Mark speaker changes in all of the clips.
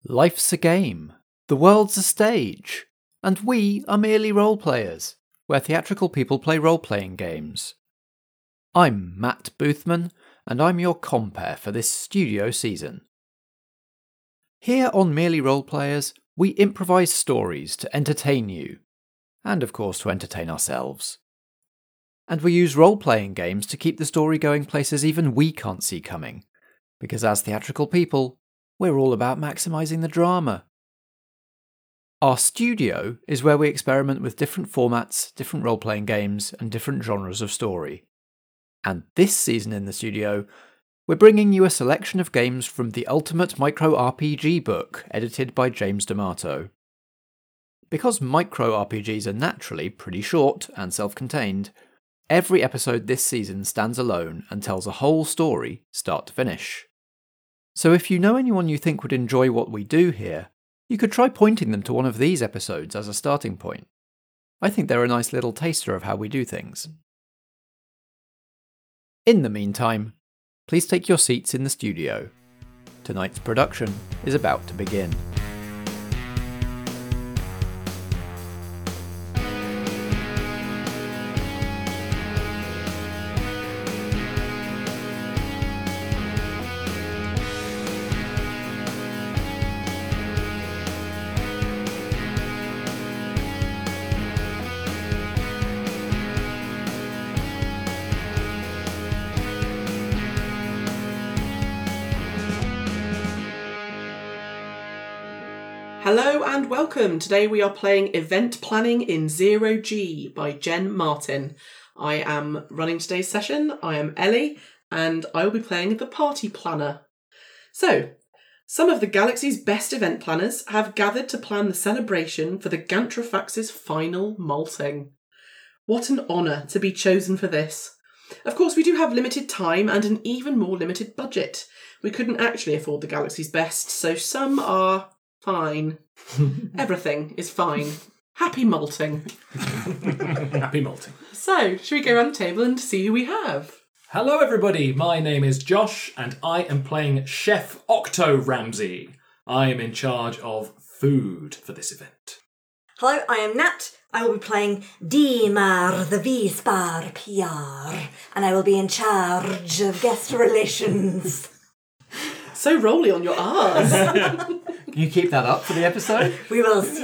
Speaker 1: Life's a game, the world's a stage, and we are merely role-players, where theatrical people play role-playing games. I'm Matt Boothman, and I'm your compere for this studio season. Here on Merely Role-Players, we improvise stories to entertain you, and of course to entertain ourselves. And we use role-playing games to keep the story going places even we can't see coming, because as theatrical people, we're all about maximising the drama. Our studio is where we experiment with different formats, different role-playing games, and different genres of story. And this season in the studio, we're bringing you a selection of games from the Ultimate Micro RPG book, edited by James D'Amato. Because micro RPGs are naturally pretty short and self-contained, every episode this season stands alone and tells a whole story, start to finish. So if you know anyone you think would enjoy what we do here, you could try pointing them to one of these episodes as a starting point. I think they're a nice little taster of how we do things. In the meantime, please take your seats in the studio. Tonight's production is about to begin.
Speaker 2: Hello and welcome. Today we are playing Event Planning in Zero G by Jen Martin. I am running today's session. I am Ellie and I will be playing the Party Planner. So, some of the galaxy's best event planners have gathered to plan the celebration for the Gantrafax's final malting. What an honour to be chosen for this. Of course, we do have limited time and an even more limited budget. We couldn't actually afford the galaxy's best, so some are fine. Everything is fine. Happy malting.
Speaker 3: Happy malting.
Speaker 2: So, should we go around the table and see who we have?
Speaker 3: Hello everybody, my name is Josh and I am playing Chef Octo Ramsey. I am in charge of food for this event.
Speaker 4: Hello, I am Nat. I will be playing Dimar the V-Spar PR, and I will be in charge of guest relations.
Speaker 2: So rolly on your R's.
Speaker 1: Can you keep that up for the episode?
Speaker 4: We will see.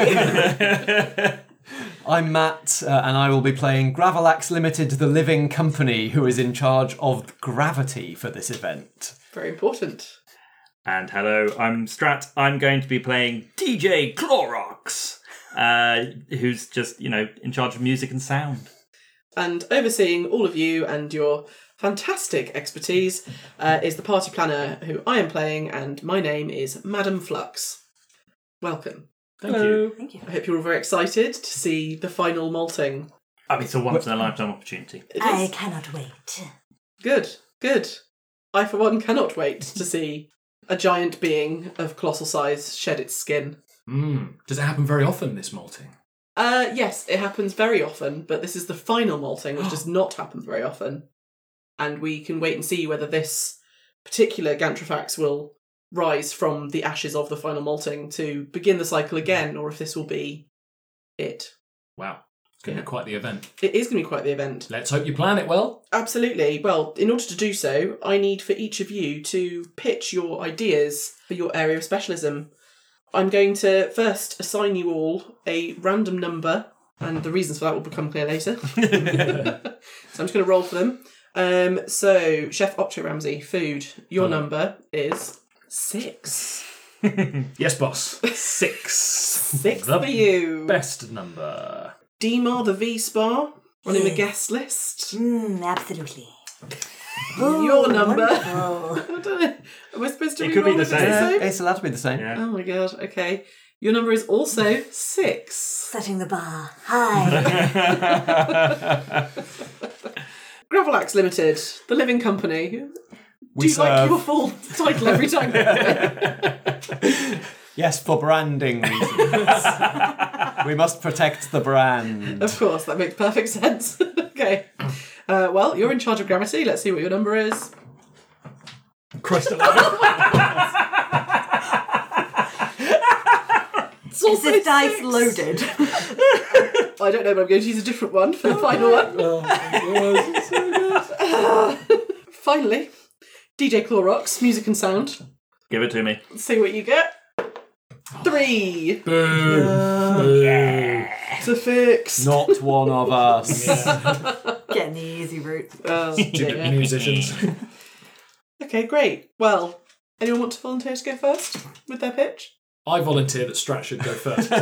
Speaker 1: I'm Matt, and I will be playing Gravelax Limited, the living company, who is in charge of gravity for this event.
Speaker 2: Very important.
Speaker 5: And hello, I'm Strat. I'm going to be playing DJ Clorox, who's just, in charge of music and sound.
Speaker 2: And overseeing all of you and your fantastic expertise is the Party Planner, who I am playing, and my name is Madam Flux. Welcome.
Speaker 5: Thank you.
Speaker 4: Thank you.
Speaker 2: I hope you're all very excited to see the final malting.
Speaker 5: It's a once-in-a-lifetime opportunity.
Speaker 2: It
Speaker 4: I
Speaker 2: is.
Speaker 4: cannot wait.
Speaker 2: Good. I, for one, cannot wait to see a giant being of colossal size shed its skin.
Speaker 3: Does it happen very often, this malting?
Speaker 2: Yes, it happens very often, but this is the final malting, which does not happen very often. And we can wait and see whether this particular Gantrafax will rise from the ashes of the final malting to begin the cycle again, or if this will be it.
Speaker 3: Wow, it's going to be quite the event.
Speaker 2: It is going to be quite the event.
Speaker 3: Let's hope you plan it well.
Speaker 2: Absolutely. Well, in order to do so, I need for each of you to pitch your ideas for your area of specialism. I'm going to first assign you all a random number, and the reasons for that will become clear later. So I'm just going to roll for them. So, Chef Octo Ramsey, food, your number is 6.
Speaker 3: Yes, boss. 6.
Speaker 2: 6
Speaker 3: The
Speaker 2: for you.
Speaker 3: best number.
Speaker 2: Dimar the V-Spar, running the
Speaker 4: Yes.
Speaker 2: guest list.
Speaker 4: Absolutely.
Speaker 2: Your number.
Speaker 4: Wonderful.
Speaker 2: I don't know. Am I supposed to
Speaker 5: It could be the
Speaker 2: re-roll
Speaker 5: same.
Speaker 1: It's allowed to be the same.
Speaker 5: Yeah.
Speaker 2: Oh my god, okay. Your number is also 6.
Speaker 4: Setting the bar high.
Speaker 2: Gravelax Limited, the living company. Do you like your full title every time?
Speaker 1: Yes, for branding reasons. We must protect the brand.
Speaker 2: Of course, that makes perfect sense. Okay. Well, you're in charge of gravity. Let's see what your number is.
Speaker 3: Christ alive.
Speaker 2: That's
Speaker 4: Is
Speaker 2: also
Speaker 4: this dice
Speaker 2: 6.
Speaker 4: loaded?
Speaker 2: I don't know, but I'm going to use a different one for the final one.
Speaker 3: Oh my god, it's so good.
Speaker 2: Finally, DJ Clorox, music and sound.
Speaker 5: Give it to me.
Speaker 2: Let's see what you get. 3
Speaker 3: Boo. Boo.
Speaker 2: to fix.
Speaker 1: Not one of us.
Speaker 4: Getting the easy route.
Speaker 2: Oh,
Speaker 3: Stupid
Speaker 2: dear.
Speaker 3: musicians.
Speaker 2: Okay, great. Well, anyone want to volunteer to go first with their pitch?
Speaker 3: I volunteer that Strat should go first.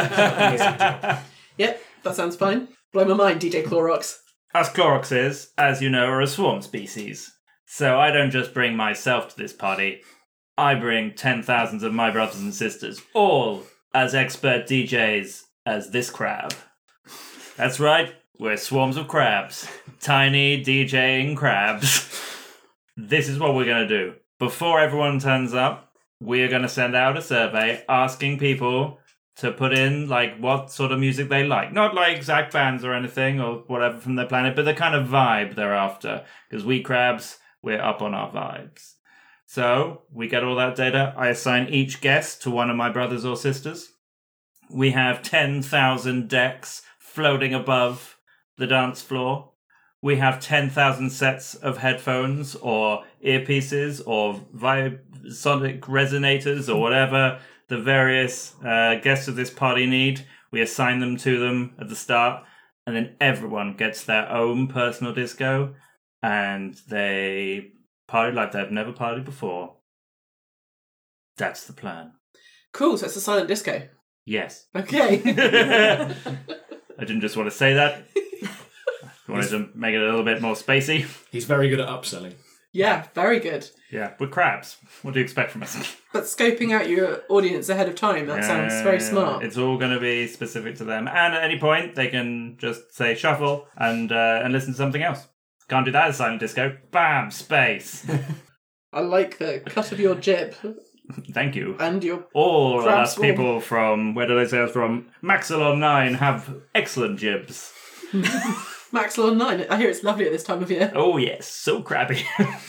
Speaker 2: Yep, that sounds fine. Blow my mind, DJ Clorox.
Speaker 5: Us Cloroxes, as you know, are a swarm species. So I don't just bring myself to this party. I bring 10,000s of my brothers and sisters, all as expert DJs as this crab. That's right, we're swarms of crabs. Tiny DJing crabs. This is what we're going to do. Before everyone turns up, we're going to send out a survey asking people to put in, like, what sort of music they like. Not like exact bands or anything or whatever from their planet, but the kind of vibe they're after. Because we crabs, we're up on our vibes. So, we get all that data. I assign each guest to one of my brothers or sisters. We have 10,000 decks floating above the dance floor. We have 10,000 sets of headphones or earpieces or sonic resonators or whatever the various guests of this party need. We assign them to them at the start, and then everyone gets their own personal disco, and they party like they've never partied before. That's the plan.
Speaker 2: Cool, so it's a silent disco.
Speaker 5: Yes.
Speaker 2: Okay.
Speaker 5: I didn't just want to say that. I wanted to make it a little bit more spacey.
Speaker 3: He's very good at upselling.
Speaker 2: Yeah, very good.
Speaker 5: Yeah, we're crabs. What do you expect from us?
Speaker 2: But scoping out your audience ahead of time, that sounds very smart.
Speaker 5: It's all going to be specific to them. And at any point, they can just say shuffle and listen to something else. Can't do that as silent disco. Bam! Space.
Speaker 2: I like the cut of your jib
Speaker 5: Thank you.
Speaker 2: and your...
Speaker 5: All of
Speaker 2: Crab
Speaker 5: us
Speaker 2: swarm.
Speaker 5: people from, where did I say I was from? Maxilon 9 have excellent jibs.
Speaker 2: Maxilon 9. I hear it's lovely at this time of year.
Speaker 5: Oh yes, so crabby.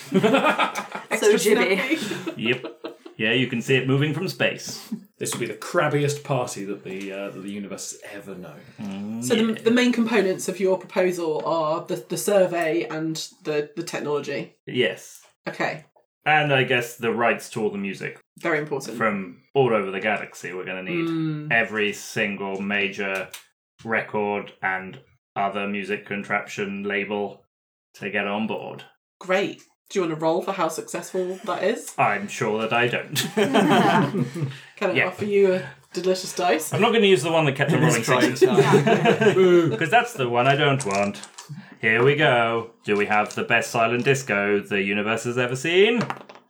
Speaker 2: Extra
Speaker 4: jibby.
Speaker 2: snappy.
Speaker 5: Yep. Yeah, you can see it moving from space.
Speaker 3: This will be the crabbiest party that the universe has ever known.
Speaker 2: So the main components of your proposal are the survey and the technology.
Speaker 5: Yes.
Speaker 2: Okay,
Speaker 5: And I guess the rights to all the music
Speaker 2: very important.
Speaker 5: from all over the galaxy. We're going to need every single major record and other music contraption label to get on board.
Speaker 2: Great. Do you want to roll for how successful that is?
Speaker 5: I'm sure that I don't.
Speaker 2: Can I
Speaker 5: Yeah.
Speaker 2: offer you a delicious dice?
Speaker 5: I'm not going to use the one that kept on rolling
Speaker 1: trying
Speaker 5: sixes.
Speaker 1: time.
Speaker 5: Because that's the one I don't want. Here we go. Do we have the best silent disco the universe has ever seen?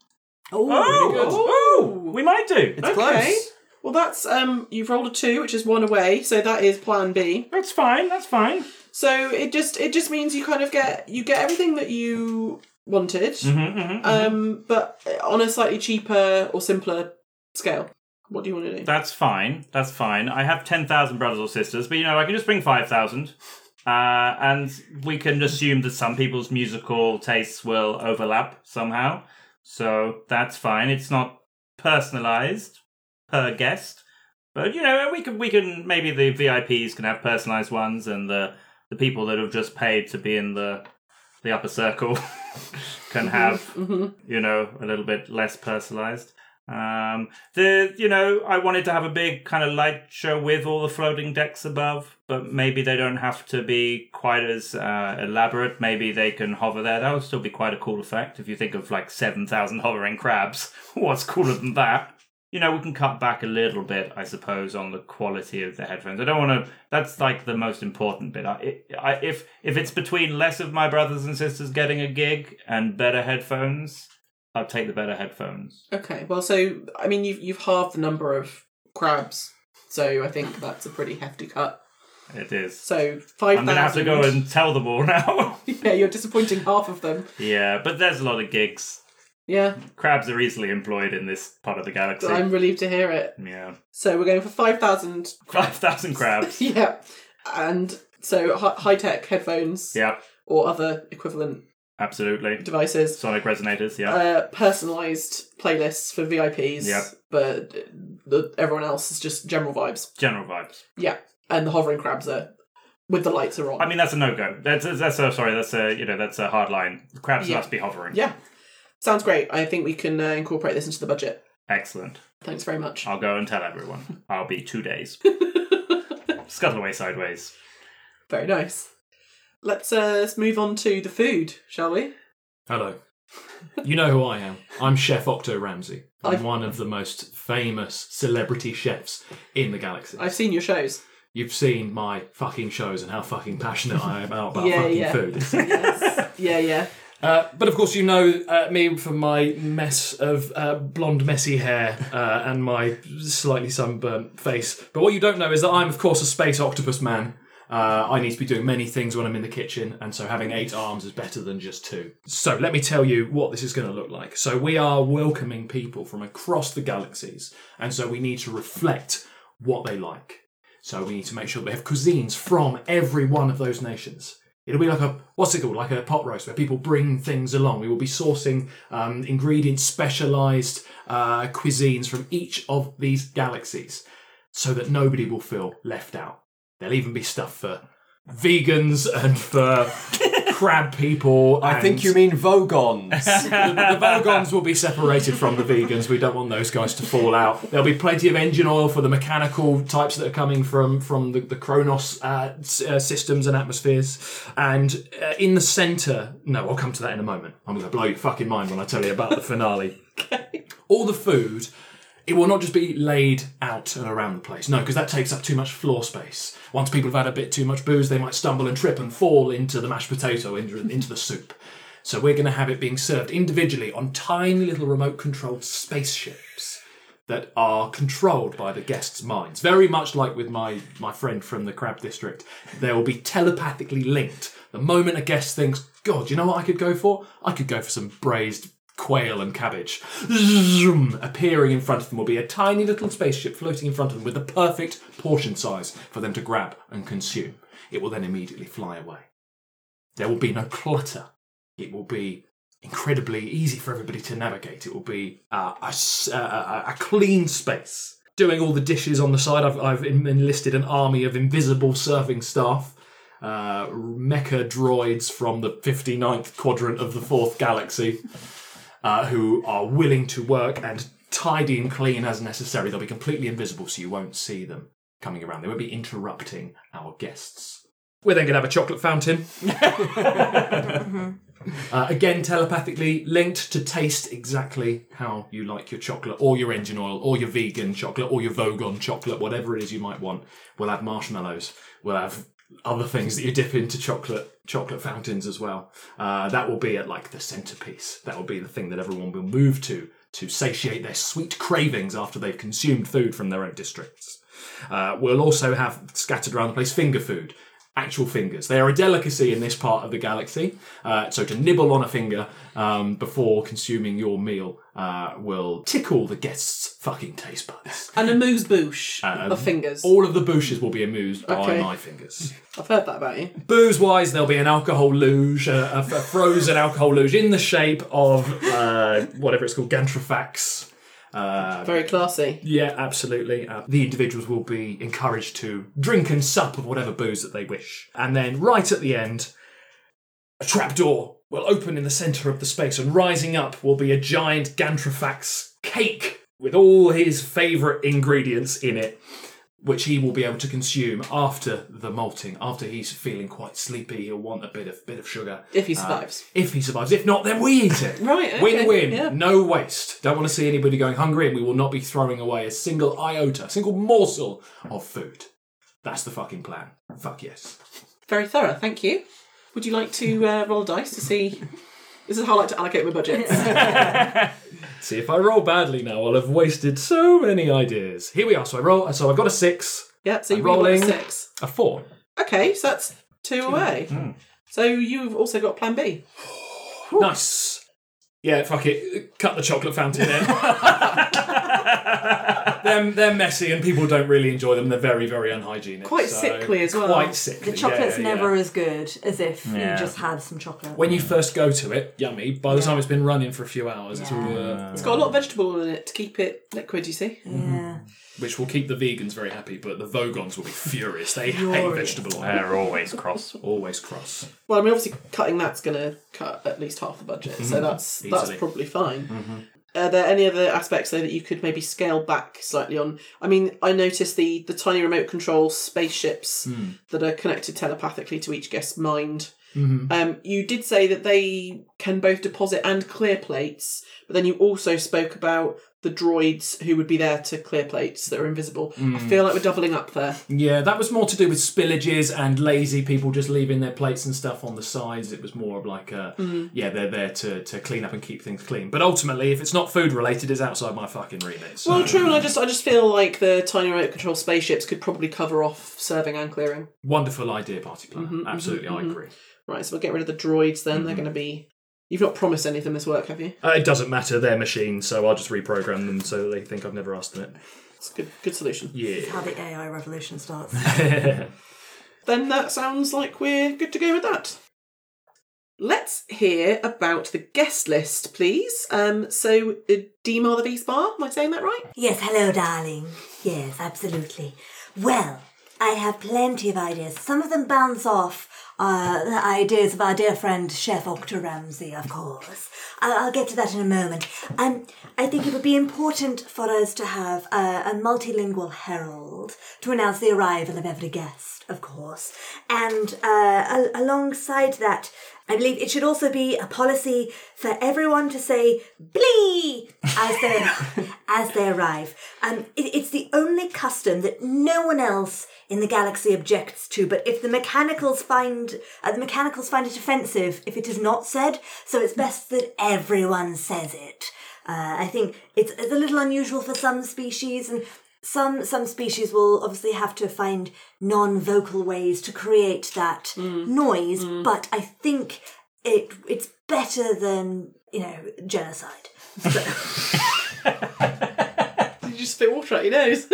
Speaker 5: Oh, we might do.
Speaker 1: It's close.
Speaker 2: Well, that's you've rolled a 2, which is 1 away, so that is Plan B.
Speaker 5: That's fine. That's fine.
Speaker 2: So it just means you kind of get everything that you wanted, but on a slightly cheaper or simpler scale. What do you want to do?
Speaker 5: That's fine. That's fine. I have 10,000 brothers or sisters, but I can just bring 5,000. And we can assume that some people's musical tastes will overlap somehow. So that's fine. It's not personalized per guest. But, we can maybe the VIPs can have personalized ones, and the people that have just paid to be in the upper circle can have, a little bit less personalized. I wanted to have a big kind of light show with all the floating decks above, but maybe they don't have to be quite as elaborate. Maybe they can hover there. That would still be quite a cool effect. If you think of like 7,000 hovering crabs, what's cooler than that? We can cut back a little bit, I suppose, on the quality of the headphones. I don't want to... That's like the most important bit. If it's between less of my brothers and sisters getting a gig and better headphones, I'll take the better headphones.
Speaker 2: Okay, well, so I mean, you've halved the number of crabs, so I think that's a pretty hefty cut.
Speaker 5: It is.
Speaker 2: So 5,000.
Speaker 5: I'm going to have to go and tell them all now.
Speaker 2: Yeah, you're disappointing half of them.
Speaker 5: Yeah, but there's a lot of gigs.
Speaker 2: Yeah,
Speaker 5: Crabs are easily employed in this part of the galaxy.
Speaker 2: I'm relieved to hear it.
Speaker 5: Yeah.
Speaker 2: So we're going for 5,000.
Speaker 5: 5,000 crabs.
Speaker 2: Yeah, and so high-tech headphones
Speaker 5: Yeah.
Speaker 2: or other equivalent
Speaker 5: Absolutely.
Speaker 2: devices.
Speaker 5: Sonic resonators, yeah.
Speaker 2: Personalised playlists for VIPs.
Speaker 5: Yep.
Speaker 2: But everyone else is just general vibes.
Speaker 5: General vibes.
Speaker 2: Yeah. And the hovering crabs are with the lights are on.
Speaker 5: I mean, that's a no-go. That's a hard line. The crabs must be hovering.
Speaker 2: Yeah. Sounds great. I think we can incorporate this into the budget.
Speaker 5: Excellent.
Speaker 2: Thanks very much.
Speaker 5: I'll go and tell everyone. I'll be 2 days. Scuttle away sideways.
Speaker 2: Very nice. Let's move on to the food, shall we?
Speaker 3: Hello. You know who I am. I'm Chef Octo Ramsey. I'm one of the most famous celebrity chefs in the galaxy.
Speaker 2: I've seen your shows.
Speaker 3: You've seen my fucking shows and how fucking passionate I am about food.
Speaker 2: Yes. Yeah.
Speaker 3: But of course, you know me from my mess of blonde, messy hair and my slightly sunburnt face. But what you don't know is that I'm, of course, a space octopus man. I need to be doing many things when I'm in the kitchen, and so having 8 arms is better than just 2. So let me tell you what this is going to look like. So we are welcoming people from across the galaxies, and so we need to reflect what they like. So we need to make sure that we have cuisines from every one of those nations. It'll be like like a pot roast where people bring things along. We will be sourcing ingredients, specialised cuisines from each of these galaxies so that nobody will feel left out. There'll even be stuff for vegans and for crab people.
Speaker 6: I think you mean Vogons.
Speaker 3: The Vogons will be separated from the vegans. We don't want those guys to fall out. There'll be plenty of engine oil for the mechanical types that are coming from the Kronos systems and atmospheres. And in the centre... No, I'll come to that in a moment. I'm going to blow your fucking mind when I tell you about the finale.
Speaker 2: Okay.
Speaker 3: All the food... It will not just be laid out and around the place. No, because that takes up too much floor space. Once people have had a bit too much booze, they might stumble and trip and fall into the mashed potato, into the soup. So we're going to have it being served individually on tiny little remote-controlled spaceships that are controlled by the guests' minds. Very much like with my friend from the Crab District. They will be telepathically linked. The moment a guest thinks, God, you know what I could go for? I could go for some braised quail and cabbage. Zoom, appearing in front of them will be a tiny little spaceship floating in front of them with the perfect portion size for them to grab and consume. It will then immediately fly away. There will be no clutter. It will be incredibly easy for everybody to navigate. It will be a clean space. Doing all the dishes on the side, I've enlisted an army of invisible serving staff. Mecha droids from the 59th quadrant of the 4th galaxy. Who are willing to work and tidy and clean as necessary. They'll be completely invisible, so you won't see them coming around. They won't be interrupting our guests. We're then going to have a chocolate fountain. Again, telepathically linked to taste exactly how you like your chocolate, or your engine oil, or your vegan chocolate, or your Vogon chocolate, whatever it is you might want. We'll have marshmallows. We'll have other things that you dip into chocolate fountains as well. That will be at like the centerpiece. That will be the thing that everyone will move to satiate their sweet cravings after they've consumed food from their own districts. We'll also have scattered around the place finger food. Actual fingers. They are a delicacy in this part of the galaxy. So to nibble on a finger before consuming your meal will tickle the guests' fucking taste buds.
Speaker 2: And a amuse-bouche of fingers.
Speaker 3: All of the bouches will be amused by my fingers.
Speaker 2: I've heard that about you.
Speaker 3: Booze-wise, there'll be an alcohol luge, a frozen alcohol luge in the shape of whatever it's called, Gantrafax.
Speaker 2: Very classy.
Speaker 3: Yeah, absolutely. The individuals will be encouraged to drink and sup of whatever booze that they wish. And then right at the end, a trapdoor will open in the centre of the space, and rising up will be a giant Gantrafax cake with all his favourite ingredients in it, which he will be able to consume after the malting. After he's feeling quite sleepy, he'll want a bit of sugar.
Speaker 2: If he survives.
Speaker 3: If he survives. If not, then we eat it.
Speaker 2: Right, okay.
Speaker 3: Win-win.
Speaker 2: Yeah.
Speaker 3: No waste. Don't want to see anybody going hungry, and we will not be throwing away a single iota, a single morsel of food. That's the fucking plan. Fuck yes.
Speaker 2: Very thorough, thank you. Would you like to roll a dice to see... This is how I like to allocate my budgets.
Speaker 3: See, if I roll badly now, I'll have wasted so many ideas. Here we are. So I've got a 6.
Speaker 2: Yeah, so you're
Speaker 3: rolling
Speaker 2: a 6.
Speaker 3: A 4.
Speaker 2: Okay, so that's 2 away. So you've also got plan B.
Speaker 3: Nice. Yeah, fuck it. Cut the chocolate fountain in. they're messy and people don't really enjoy them. They're very, very unhygienic.
Speaker 2: Quite
Speaker 3: so
Speaker 2: sickly as well.
Speaker 3: Quite sickly.
Speaker 4: The chocolate's
Speaker 3: yeah.
Speaker 4: never as good as if
Speaker 5: Yeah.
Speaker 4: you just had some chocolate.
Speaker 3: When you first go to it, yummy. By the time it's been running for a few hours, it's all...
Speaker 2: It's got a lot of vegetable in it to keep it liquid, you see.
Speaker 4: Yeah.
Speaker 3: which will keep the vegans very happy, but the Vogons will be furious. They hate vegetable oil.
Speaker 5: They're always cross.
Speaker 3: Always cross.
Speaker 2: Well, I mean, obviously, cutting that's going to cut at least half the budget, so that's
Speaker 3: Easily.
Speaker 2: probably fine. Are there any other aspects, though, that you could maybe scale back slightly on? I mean, I noticed the tiny remote control spaceships that are connected telepathically to each guest's mind. You did say that they can both deposit and clear plates, but then you also spoke about the droids who would be there to clear plates that are invisible. I feel like we're doubling up there.
Speaker 3: Yeah, that was more to do with spillages and lazy people just leaving their plates and stuff on the sides. It was more of like they're there to clean up and keep things clean. But ultimately, if it's not food related, it's outside my fucking remit. So.
Speaker 2: Well, true, and I just feel like the tiny remote control spaceships could probably cover off serving and clearing.
Speaker 3: Wonderful idea, party planner. Absolutely, I agree.
Speaker 2: Right, so we'll get rid of the droids then. They're going to be... You've not promised any of them this work, have you?
Speaker 3: It doesn't matter, they're machines, so I'll just reprogram them so that they think I've never asked them it.
Speaker 2: It's a good solution.
Speaker 4: This is how the AI revolution starts.
Speaker 2: Then that sounds like we're good to go with that. Let's hear about the guest list, please. So, Dimar the V-Spar, am I saying that right?
Speaker 4: Yes, hello, darling. Yes, absolutely. Well, I have plenty of ideas. Some of them bounce off the ideas of our dear friend Chef Octa Ramsey, of course. I'll get to that in a moment. I think it would be important for us to have a multilingual herald to announce the arrival of every guest, of course. And alongside that, I believe it should also be a policy for everyone to say "blee" as they arrive. It's the only custom that no one else in the galaxy objects to. But if the mechanicals find it offensive if it is not said, so it's best that everyone says it. I think it's a little unusual for some species, and some species will obviously have to find non-vocal ways to create that noise, but I think it's better than, genocide. So.
Speaker 2: Did you just spit water out your nose?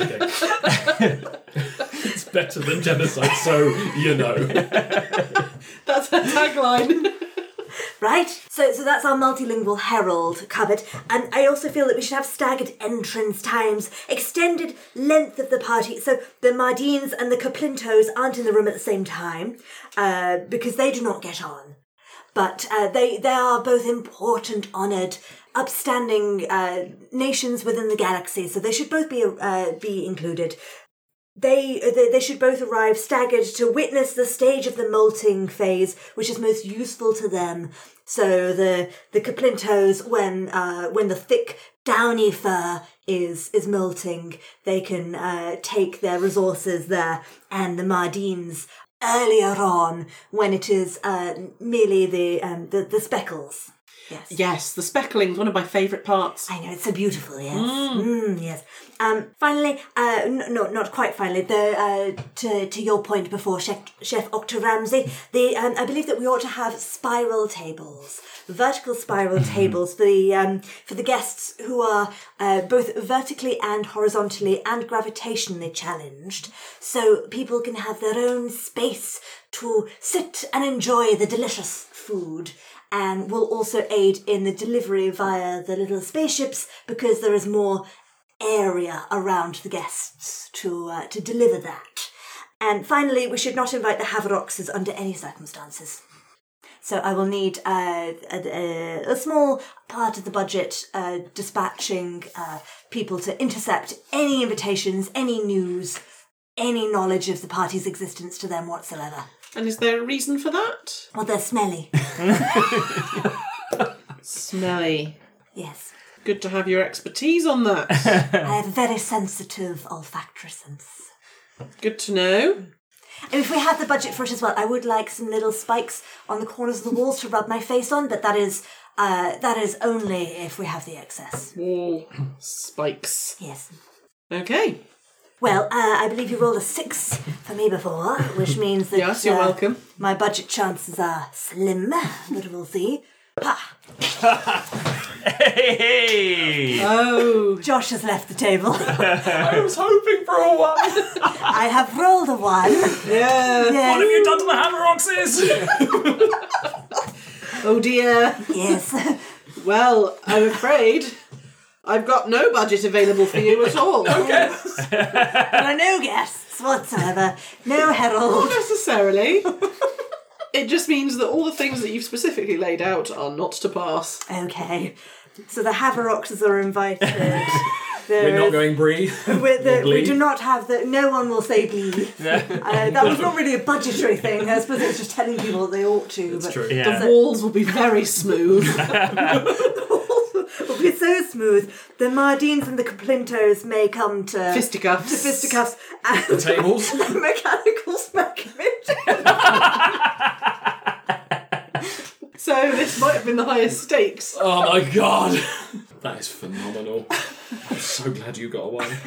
Speaker 3: It's better than genocide, so you know.
Speaker 2: That's a tagline.
Speaker 4: Right? So that's our multilingual herald covered. And I also feel that we should have staggered entrance times, extended length of the party. So the Mardines and the Caplintos aren't in the room at the same time, because they do not get on. But they are both important, honoured, upstanding nations within the galaxy, so they should both be included. They should both arrive staggered to witness the stage of the molting phase, which is most useful to them. So the Caplintos, when the thick downy fur is molting, they can take their resources there, and the Mardines earlier on when it is merely the speckles.
Speaker 2: Yes, the speckling's one of my favourite parts.
Speaker 4: I know, it's so beautiful, yes. Yes. Finally, not quite finally, though, to your point before, Chef Octa Ramsey, I believe that we ought to have spiral tables, vertical spiral tables for the guests who are both vertically and horizontally and gravitationally challenged, so people can have their own space to sit and enjoy the delicious food. And will also aid in the delivery via the little spaceships because there is more area around the guests to deliver that. And finally, we should not invite the Havaroxes under any circumstances. So I will need a small part of the budget dispatching people to intercept any invitations, any news, any knowledge of the party's existence to them whatsoever.
Speaker 2: And is there a reason for that?
Speaker 4: Well, they're smelly.
Speaker 2: Smelly.
Speaker 4: Yes.
Speaker 2: Good to have your expertise on that.
Speaker 4: I have a very sensitive olfactory sense.
Speaker 2: Good to know.
Speaker 4: And if we have the budget for it as well, I would like some little spikes on the corners of the walls to rub my face on, but that is only if we have the excess.
Speaker 2: Wall spikes.
Speaker 4: Yes.
Speaker 2: Okay.
Speaker 4: Well, I believe you rolled a 6 for me before, which means that...
Speaker 2: Yes, you're welcome.
Speaker 4: My budget chances are slim, but we'll see.
Speaker 5: Hey!
Speaker 2: Oh,
Speaker 4: Josh has left the table.
Speaker 3: I was hoping for a 1.
Speaker 4: I have rolled a 1.
Speaker 2: yeah.
Speaker 3: What
Speaker 4: Yes.
Speaker 3: have you done to the Hammeroxes?
Speaker 2: Oh dear.
Speaker 4: Yes.
Speaker 2: Well, I'm afraid I've got no budget available for you at all.
Speaker 4: There are no guests whatsoever. No
Speaker 2: Not
Speaker 4: herald.
Speaker 2: necessarily. It just means that all the things that you've specifically laid out are not to pass.
Speaker 4: Okay. So the Haveroxes are invited.
Speaker 3: We're not going Brie.
Speaker 4: We do not have the. No one will say blee. That was not really a budgetary thing. I suppose it's just telling people that they ought to.
Speaker 3: It's
Speaker 4: but
Speaker 3: true.
Speaker 5: Yeah.
Speaker 2: The walls will be very smooth.
Speaker 4: It'll be so smooth. The Mardines and the Caplintos may come to
Speaker 2: Fisticuffs.
Speaker 4: fisticuffs
Speaker 3: The
Speaker 4: and
Speaker 3: tables.
Speaker 4: mechanical speculation.
Speaker 2: So this might have been the highest stakes.
Speaker 3: Oh my god. That is phenomenal. I'm so glad you got a 1.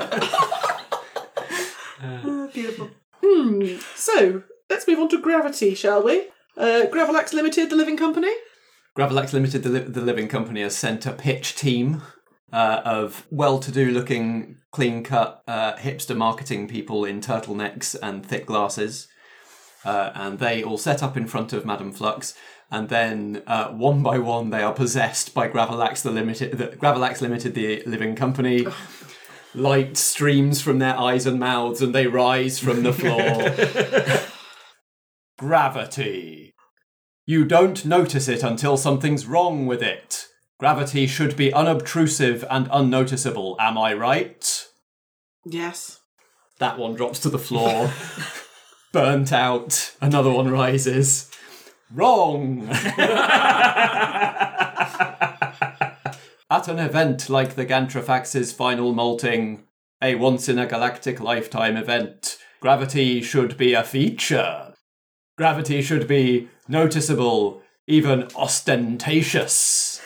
Speaker 4: Beautiful.
Speaker 2: So, let's move on to Gravity, shall we? Gravelax Limited, the living company?
Speaker 1: Gravelax Limited, the living company, has sent a pitch team of well-to-do looking, clean-cut, hipster marketing people in turtlenecks and thick glasses. And they all set up in front of Madame Flux, and then one by one they are possessed by Gravelax Limited, the living company. Light streams from their eyes and mouths, and they rise from the floor. Gravity. You don't notice it until something's wrong with it. Gravity should be unobtrusive and unnoticeable, am I right?
Speaker 2: Yes.
Speaker 1: That one drops to the floor. Burnt out. Another one rises. Wrong! At an event like the Gantrafax's final molting, a once-in-a-galactic lifetime event, gravity should be a feature. Gravity should be noticeable, even ostentatious.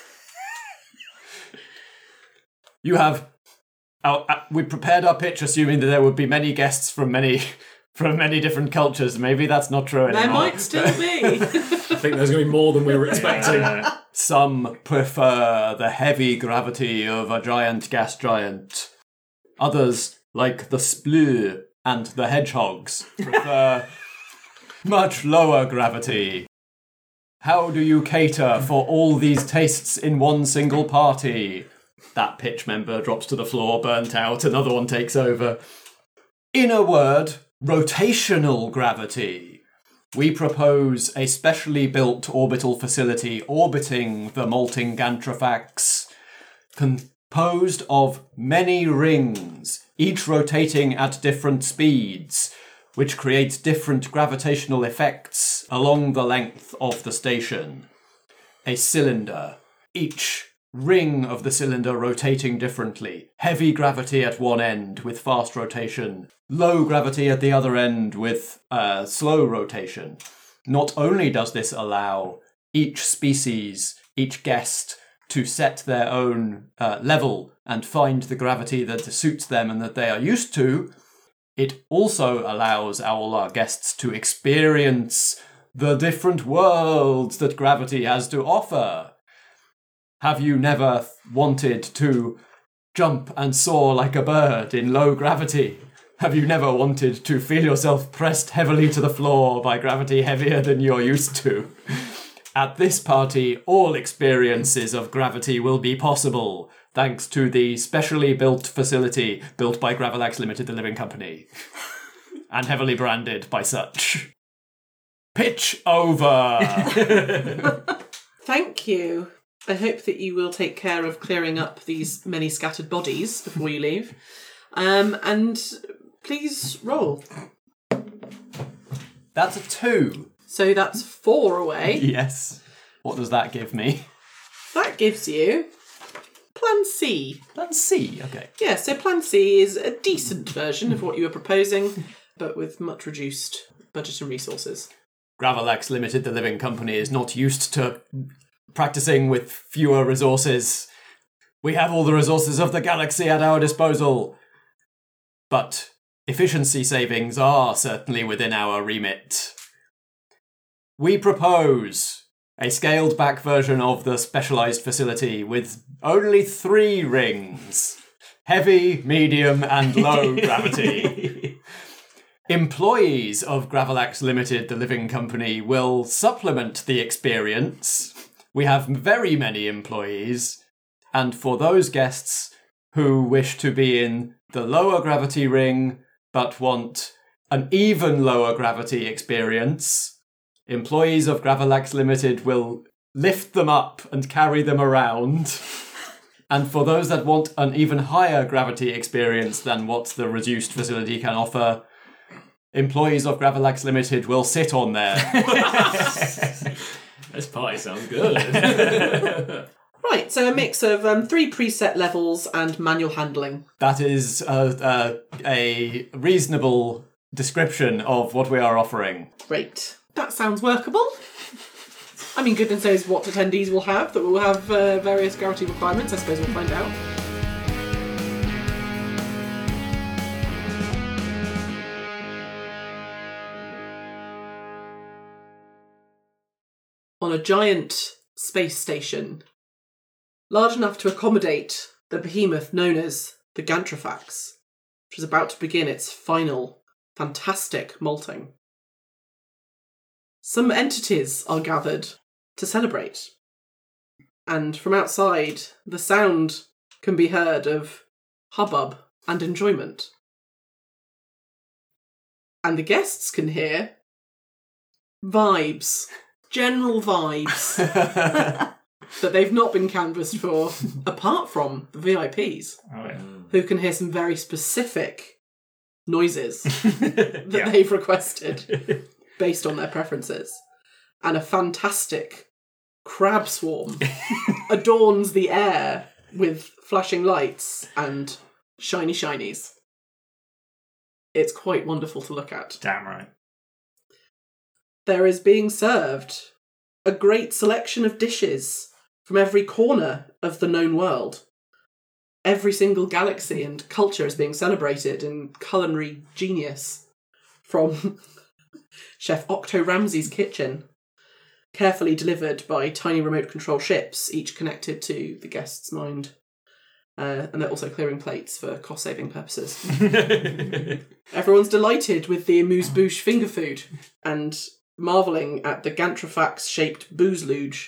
Speaker 1: You have... we prepared our pitch assuming that there would be many guests from many different cultures. Maybe that's not true anymore.
Speaker 2: There might still be.
Speaker 3: I think there's going to be more than we were expecting.
Speaker 1: Some prefer the heavy gravity of a giant gas giant. Others, like the Splue and the hedgehogs, prefer much lower gravity. How do you cater for all these tastes in one single party? That pitch member drops to the floor, burnt out. Another one takes over. In a word, rotational gravity. We propose a specially built orbital facility orbiting the molting Gantrafax, composed of many rings, each rotating at different speeds, which creates different gravitational effects along the length of the station. A cylinder, each ring of the cylinder rotating differently. Heavy gravity at one end with fast rotation. Low gravity at the other end with slow rotation. Not only does this allow each species, each guest, to set their own level and find the gravity that suits them and that they are used to, it also allows all our guests to experience the different worlds that gravity has to offer. Have you never wanted to jump and soar like a bird in low gravity? Have you never wanted to feel yourself pressed heavily to the floor by gravity heavier than you're used to? At this party, all experiences of gravity will be possible, thanks to the specially built facility built by Gravelax Limited, the living company, and heavily branded by such. Pitch over!
Speaker 2: Thank you. I hope that you will take care of clearing up these many scattered bodies before you leave. And please roll.
Speaker 1: That's a 2.
Speaker 2: So that's 4 away.
Speaker 1: Yes. What does that give me?
Speaker 2: That gives you Plan C.
Speaker 1: Plan C, okay.
Speaker 2: Yeah, so Plan C is a decent version of what you were proposing, but with much reduced budget and resources.
Speaker 1: Gravelax Limited, the living company, is not used to practicing with fewer resources. We have all the resources of the galaxy at our disposal. But efficiency savings are certainly within our remit. We propose
Speaker 6: A scaled back version of the specialised facility with only 3 rings. Heavy, medium and low gravity. Employees of Gravelax Limited, the living company, will supplement the experience. We have very many employees. And for those guests who wish to be in the lower gravity ring but want an even lower gravity experience, employees of Gravelax Limited will lift them up and carry them around. And for those that want an even higher gravity experience than what the reduced facility can offer, employees of Gravelax Limited will sit on there.
Speaker 3: This party sounds good.
Speaker 2: Right, so a mix of 3 preset levels and manual handling.
Speaker 6: That is a reasonable description of what we are offering.
Speaker 2: Great. That sounds workable. I mean, goodness knows what attendees will have, that will have various gravity requirements. I suppose we'll find out. On a giant space station, large enough to accommodate the behemoth known as the Gantrafax, which is about to begin its final, fantastic molting. Some entities are gathered to celebrate, and from outside, the sound can be heard of hubbub and enjoyment. And the guests can hear vibes, general vibes, that they've not been canvassed for, apart from the VIPs, who can hear some very specific noises that they've requested based on their preferences. And a fantastic crab swarm adorns the air with flashing lights and shiny shinies. It's quite wonderful to look at.
Speaker 5: Damn right.
Speaker 2: There is being served a great selection of dishes from every corner of the known world. Every single galaxy and culture is being celebrated in culinary genius from Chef Octo Ramsey's kitchen, carefully delivered by tiny remote control ships, each connected to the guest's mind. And they're also clearing plates for cost-saving purposes. Everyone's delighted with the amuse-bouche finger food and marvelling at the Gantrafax-shaped booze luge.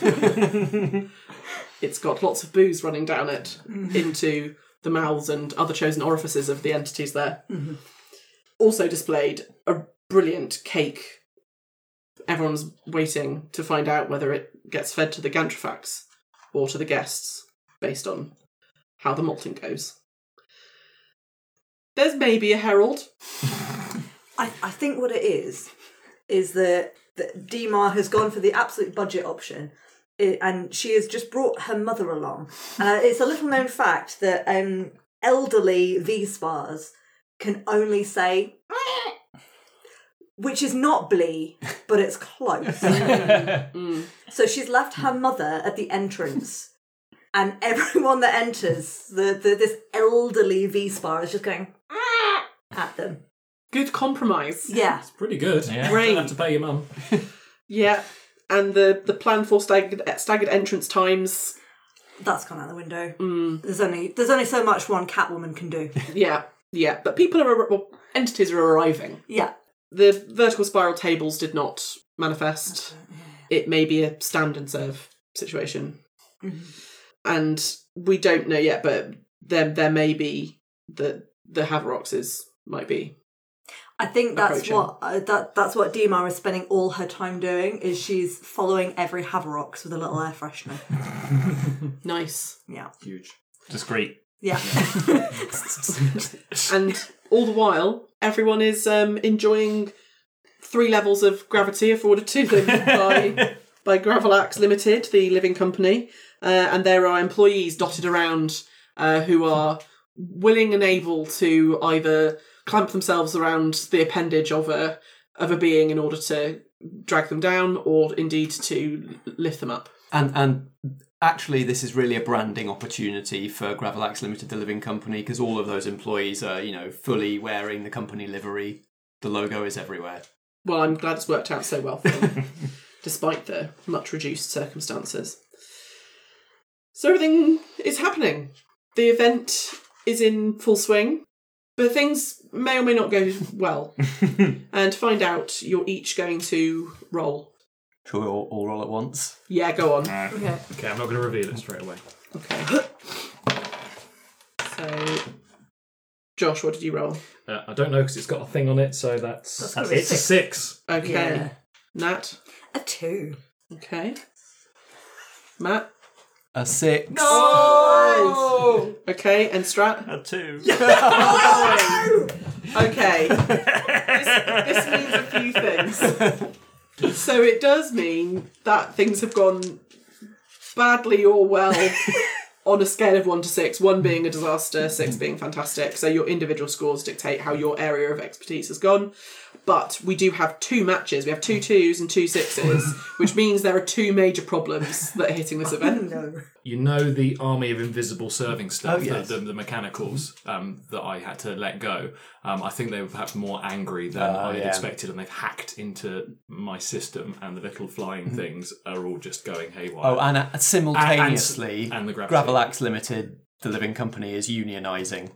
Speaker 2: It's got lots of booze running down it into the mouths and other chosen orifices of the entities there. Mm-hmm. Also displayed a brilliant cake. Everyone's waiting to find out whether it gets fed to the Gantrafax or to the guests, based on how the malting goes. There's maybe a herald.
Speaker 4: I think what it is that Dimar has gone for the absolute budget option, and she has just brought her mother along. It's a little known fact that elderly V-Spars can only say, which is not blee, but it's close. So she's left her mother at the entrance, and everyone that enters this elderly V-Spar is just going at them.
Speaker 2: Good compromise.
Speaker 4: Yeah.
Speaker 3: It's pretty good.
Speaker 5: Yeah.
Speaker 2: Great.
Speaker 3: Don't have to pay your mum.
Speaker 2: Yeah, and the plan for staggered entrance times.
Speaker 4: That's gone out the window. There's only so much one Catwoman can do.
Speaker 2: Yeah, but entities are arriving.
Speaker 4: Yeah.
Speaker 2: The vertical spiral tables did not manifest. It may be a stand and serve situation. Mm-hmm. And we don't know yet, but there may be the Haveroxes might be.
Speaker 4: I think that's
Speaker 2: approaching.
Speaker 4: that's what Dimar is spending all her time doing, is she's following every Haverox with a little air freshener.
Speaker 2: Nice.
Speaker 4: Yeah.
Speaker 3: Huge.
Speaker 5: Discreet.
Speaker 4: Yeah.
Speaker 2: And all the while, everyone is enjoying 3 levels of gravity afforded to them by Gravelax Limited, the living company. And there are employees dotted around who are willing and able to either clamp themselves around the appendage of a being in order to drag them down, or indeed to lift them up.
Speaker 6: And actually, this is really a branding opportunity for Gravelax Limited, the living company, because all of those employees are, fully wearing the company livery. The logo is everywhere.
Speaker 2: Well, I'm glad it's worked out so well for them. despite the much reduced circumstances. So everything is happening. The event is in full swing, but things may or may not go well. And to find out, you're each going to roll.
Speaker 6: Shall we all roll at once?
Speaker 2: Yeah, go on.
Speaker 4: Okay.
Speaker 3: Okay, I'm not going to reveal it straight away.
Speaker 2: Okay. So, Josh, what did you roll?
Speaker 3: I don't know because it's got a thing on it, so
Speaker 4: That's gonna be
Speaker 3: it's a 6.
Speaker 2: Okay.
Speaker 4: Yeah.
Speaker 2: Nat?
Speaker 4: A 2.
Speaker 2: Okay. Matt?
Speaker 6: A 6.
Speaker 2: No! Okay, and Strat?
Speaker 5: A 2.
Speaker 2: Okay. This means a few things. So it does mean that things have gone badly or well on a scale of 1 to 6, 1 being a disaster, 6 being fantastic. So your individual scores dictate how your area of expertise has gone. But we do have 2 matches. We have 2 2s and 2 6s, which means there are 2 major problems that are hitting this event.
Speaker 4: No.
Speaker 3: You know the army of invisible serving stuff,
Speaker 6: Oh, yes.
Speaker 3: the mechanicals that I had to let go. I think they were perhaps more angry than I had
Speaker 6: yeah.
Speaker 3: expected, and they've hacked into my system, and the little flying things are all just going haywire.
Speaker 6: Oh, and simultaneously,
Speaker 3: and the gravity.
Speaker 6: Gravelax Limited, the living company, is unionising.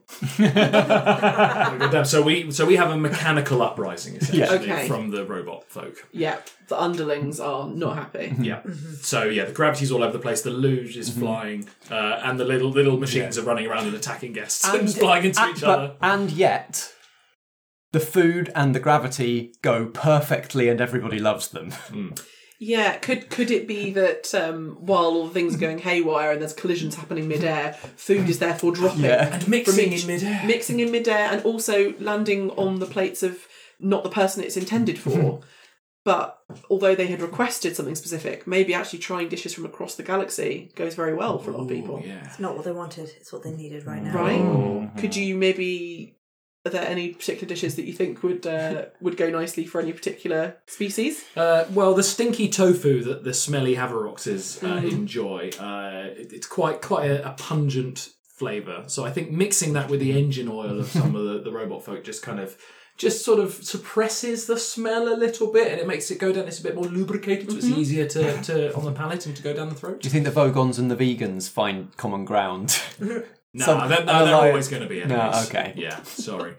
Speaker 3: So we have a mechanical uprising essentially
Speaker 2: Okay.
Speaker 3: from the robot folk.
Speaker 2: Yeah, the underlings are not happy.
Speaker 3: Yeah. So yeah, the gravity's all over the place. The luge is flying, and the little machines are running around and attacking guests and flying into each other.
Speaker 6: And yet, the food and the gravity go perfectly, and everybody loves them.
Speaker 2: Yeah, could it be that while all the things are going haywire and there's collisions happening mid-air, food is therefore dropping?
Speaker 6: Yeah.
Speaker 3: And mixing
Speaker 2: from
Speaker 3: in midair.
Speaker 2: Mixing in mid-air and also landing on the plates of not the person it's intended for. But although they had requested something specific, maybe actually trying dishes from across the galaxy goes very well for a lot of people.
Speaker 3: Yeah.
Speaker 4: It's not what they wanted, it's what they needed right now.
Speaker 2: Right? Could you maybe... Are there any particular dishes that you think would go nicely for any particular species?
Speaker 3: Well, the stinky tofu that the smelly Haveroxes enjoy, it's quite a pungent flavour. So I think mixing that with the engine oil of some of the robot folk just sort of suppresses the smell a little bit, and it makes it go down. It's a bit more lubricated, so it's easier to on the palate and to go down the throat.
Speaker 6: Do you think the Vogons and the vegans find common ground?
Speaker 3: No, they're always going to be enemies.
Speaker 6: No, okay.
Speaker 3: Yeah, sorry.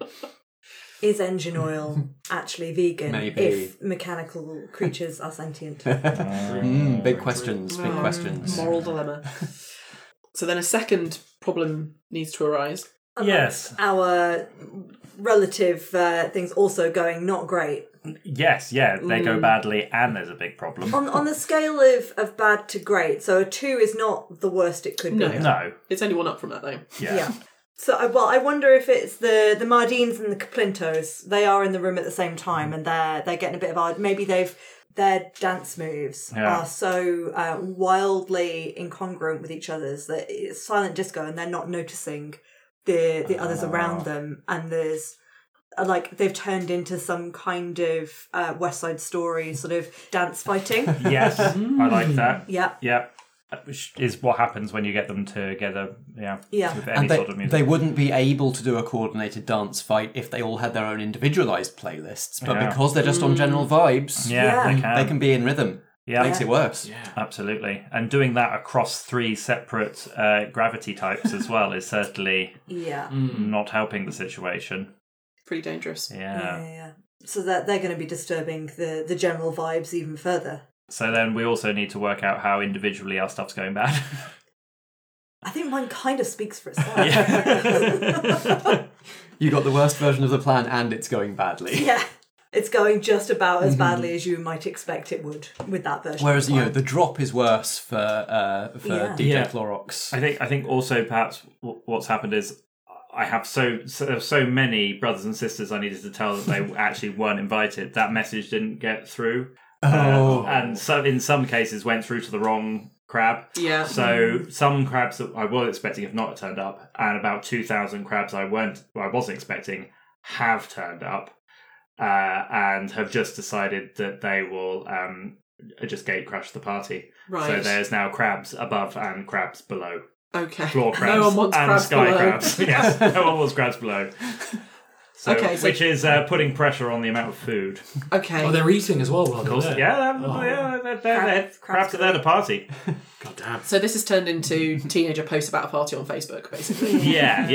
Speaker 4: Is engine oil actually vegan
Speaker 6: Maybe.
Speaker 4: if mechanical creatures are sentient?
Speaker 6: Big questions, big questions.
Speaker 2: Moral dilemma. So then a second problem needs to arise.
Speaker 5: Yes.
Speaker 4: Our relative things also going not great.
Speaker 5: Yes, yeah, they go badly and there's a big problem.
Speaker 4: On the scale of bad to great, so a 2 is not the worst it could
Speaker 2: No.
Speaker 4: be.
Speaker 5: No.
Speaker 2: It's only one up from that, though.
Speaker 5: Yeah.
Speaker 4: So, I wonder if it's the Mardines and the Caplintos. They are in the room at the same time, and they're getting a bit of maybe their dance moves are so wildly incongruent with each other's that it's silent disco, and they're not noticing the others around them, and there's they've turned into some kind of West Side Story sort of dance fighting.
Speaker 5: Yes, I like that.
Speaker 4: Yeah.
Speaker 5: Yeah. Which is what happens when you get them together,
Speaker 4: Yeah.
Speaker 5: with any
Speaker 6: And
Speaker 5: sort of music.
Speaker 6: they wouldn't be able to do a coordinated dance fight if they all had their own individualised playlists. But
Speaker 5: Yeah.
Speaker 6: because they're just on general vibes,
Speaker 5: Yeah,
Speaker 6: they can be in rhythm.
Speaker 5: Yeah.
Speaker 6: Makes it worse.
Speaker 3: Yeah.
Speaker 5: Absolutely. And doing that across 3 separate gravity types as well is certainly
Speaker 4: Yeah.
Speaker 5: not helping the situation.
Speaker 2: Pretty dangerous.
Speaker 5: Yeah.
Speaker 4: So that they're going to be disturbing the general vibes even further.
Speaker 5: So then we also need to work out how individually our stuff's going bad.
Speaker 4: I think mine kind of speaks for itself.
Speaker 6: You got the worst version of the plan and it's going badly.
Speaker 4: Yeah. It's going just about as badly as you might expect it would with that version.
Speaker 6: Whereas,
Speaker 4: of the plan.
Speaker 6: the drop is worse for
Speaker 4: Yeah.
Speaker 6: DJ
Speaker 5: Yeah.
Speaker 6: Clorox.
Speaker 5: I think also perhaps what's happened is I have so many brothers and sisters I needed to tell that they actually weren't invited. That message didn't get through. And so in some cases went through to the wrong crab.
Speaker 2: Yeah.
Speaker 5: So some crabs that I was expecting have not turned up, and about 2,000 crabs I wasn't expecting have turned up, and have just decided that they will just gate crash the party.
Speaker 2: Right.
Speaker 5: So there's now crabs above and crabs below.
Speaker 2: Okay.
Speaker 5: Floor crabs
Speaker 2: No one wants
Speaker 5: and
Speaker 2: crabs
Speaker 5: sky
Speaker 2: below.
Speaker 5: crabs. Yes, no one wants crabs below.
Speaker 2: Okay, so-
Speaker 5: which is putting pressure on the amount of food.
Speaker 2: Okay.
Speaker 3: Oh, they're eating as well while they're there.
Speaker 5: Yeah, crabs are there to party.
Speaker 3: God damn.
Speaker 2: So this has turned into teenager posts about a party on Facebook, basically.
Speaker 5: Yeah.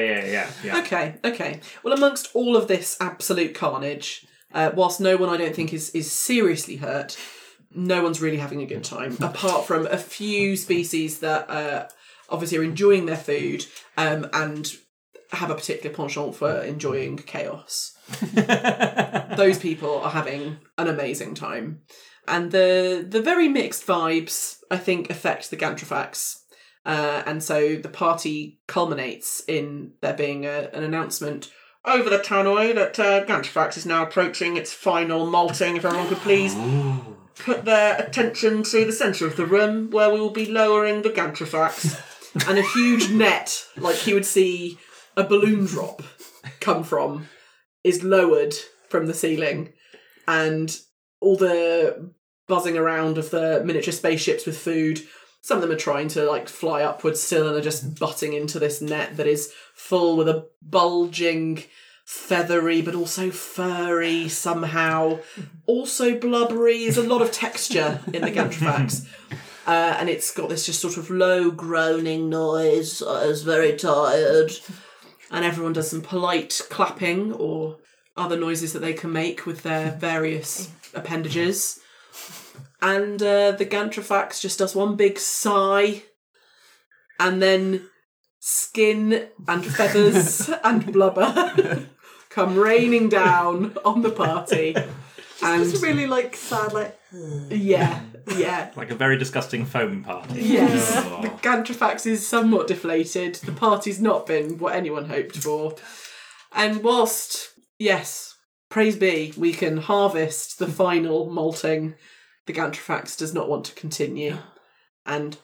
Speaker 2: Okay. Well, amongst all of this absolute carnage, whilst no one I don't think is seriously hurt, no one's really having a good time, apart from a few species that obviously are enjoying their food and have a particular penchant for enjoying chaos. Those people are having an amazing time. And the very mixed vibes, I think, affect the Gantrafax. And so the party culminates in there being an announcement over the tannoy that Gantrafax is now approaching its final malting. If everyone could please put their attention to the centre of the room where we will be lowering the Gantrafax. And a huge net, like you would see a balloon drop come from, is lowered from the ceiling. And all the buzzing around of the miniature spaceships with food, some of them are trying to fly upwards still and are just butting into this net that is full with a bulging, feathery but also furry somehow, also blubbery. There's a lot of texture in the Gantrafax. And it's got this just sort of low groaning noise. I was very tired. And everyone does some polite clapping or other noises that they can make with their various appendages. And the Gantrafax just does one big sigh. And then skin and feathers and blubber come raining down on the party. And
Speaker 4: It's really sad,
Speaker 2: yeah.
Speaker 5: Like a very disgusting foam party.
Speaker 2: Yes, the Gantrafax is somewhat deflated. The party's not been what anyone hoped for. And whilst, yes, praise be, we can harvest the final malting, the Gantrafax does not want to continue. And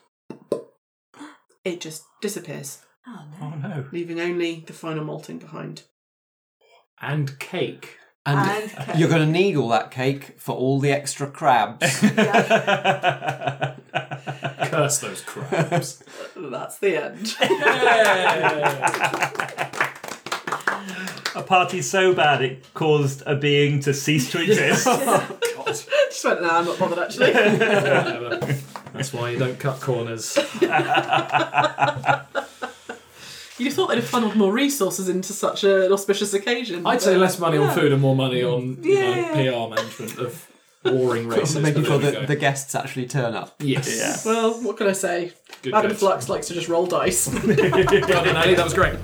Speaker 2: it just disappears,
Speaker 4: Oh,
Speaker 5: Oh
Speaker 4: no.
Speaker 5: no.
Speaker 2: leaving only the final malting behind.
Speaker 3: And cake.
Speaker 6: And you're going to need all that cake for all the extra crabs.
Speaker 3: Curse those crabs.
Speaker 2: That's the end.
Speaker 5: A party so bad it caused a being to cease to exist.
Speaker 2: Just went, nah, I'm not bothered actually.
Speaker 3: Whatever. That's why you don't cut corners.
Speaker 2: You'd have thought they'd have funneled more resources into such an auspicious occasion.
Speaker 3: I'd say less money on
Speaker 2: Yeah.
Speaker 3: food and more money on PR management of warring races.
Speaker 6: Making
Speaker 3: but
Speaker 6: sure
Speaker 3: there we
Speaker 6: that
Speaker 3: go.
Speaker 6: the guests actually turn up.
Speaker 3: Yes.
Speaker 5: Yeah.
Speaker 2: Well, what can I say?
Speaker 3: Good,
Speaker 2: Madam
Speaker 3: good.
Speaker 2: Flux likes to just roll dice.
Speaker 3: Well done, Ali. That was great.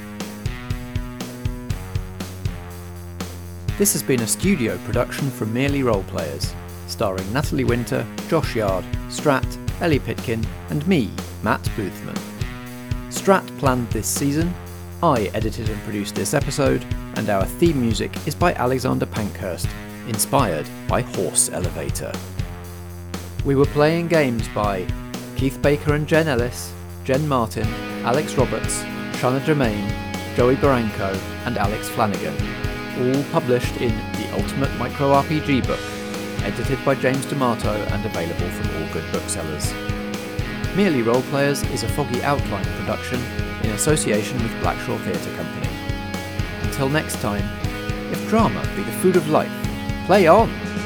Speaker 1: This has been a studio production from Merely Roleplayers, starring Natalie Winter, Josh Yard, Strat, Ellie Pitkin, and me, Matt Boothman. Strat planned this season, I edited and produced this episode, and our theme music is by Alexander Pankhurst, inspired by Horse Elevator. We were playing games by Keith Baker and Jen Ellis, Jen Martin, Alex Roberts, Shana Germain, Joey Baranco, and Alex Flanagan, all published in The Ultimate Micro RPG Book, edited by James D'Amato and available from all good booksellers. Merely Roleplayers is a Foggy Outline production in association with Blackshaw Theatre Company. Until next time, if drama be the food of life, play on!